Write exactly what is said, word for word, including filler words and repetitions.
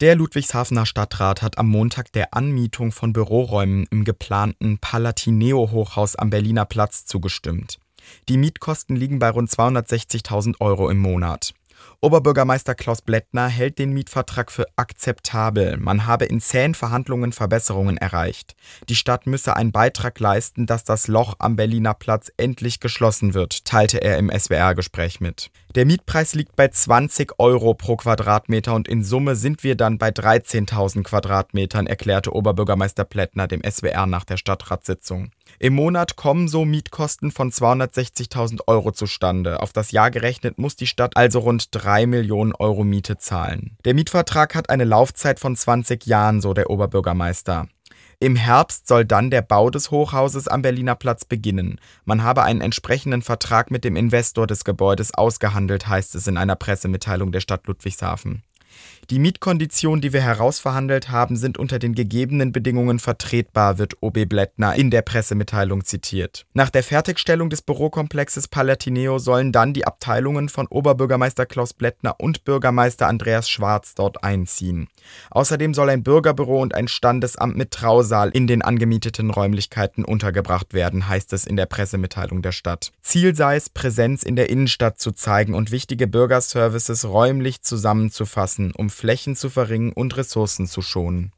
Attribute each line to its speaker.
Speaker 1: Der Ludwigshafener Stadtrat hat am Montag der Anmietung von Büroräumen im geplanten Palatineo-Hochhaus am Berliner Platz zugestimmt. Die Mietkosten liegen bei rund zweihundertsechzigtausend Euro im Monat. Oberbürgermeister Klaus Blättner hält den Mietvertrag für akzeptabel. Man habe in zähen Verhandlungen Verbesserungen erreicht. Die Stadt müsse einen Beitrag leisten, dass das Loch am Berliner Platz endlich geschlossen wird, teilte er im S W R-Gespräch mit. Der Mietpreis liegt bei zwanzig Euro pro Quadratmeter und in Summe sind wir dann bei dreizehntausend Quadratmetern, erklärte Oberbürgermeister Blättner dem S W R nach der Stadtratssitzung. Im Monat kommen so Mietkosten von zweihundertsechzigtausend Euro zustande. Auf das Jahr gerechnet muss die Stadt also rund drei Millionen Euro Miete zahlen. Der Mietvertrag hat eine Laufzeit von zwanzig Jahren, so der Oberbürgermeister. Im Herbst soll dann der Bau des Hochhauses am Berliner Platz beginnen. Man habe einen entsprechenden Vertrag mit dem Investor des Gebäudes ausgehandelt, heißt es in einer Pressemitteilung der Stadt Ludwigshafen. Die Mietkonditionen, die wir herausverhandelt haben, sind unter den gegebenen Bedingungen vertretbar, wird O B Blättner in der Pressemitteilung zitiert. Nach der Fertigstellung des Bürokomplexes Palatineo sollen dann die Abteilungen von Oberbürgermeister Klaus Blättner und Bürgermeister Andreas Schwarz dort einziehen. Außerdem soll ein Bürgerbüro und ein Standesamt mit Trausaal in den angemieteten Räumlichkeiten untergebracht werden, heißt es in der Pressemitteilung der Stadt. Ziel sei es, Präsenz in der Innenstadt zu zeigen und wichtige Bürgerservices räumlich zusammenzufassen, um Flächen zu verringern und Ressourcen zu schonen.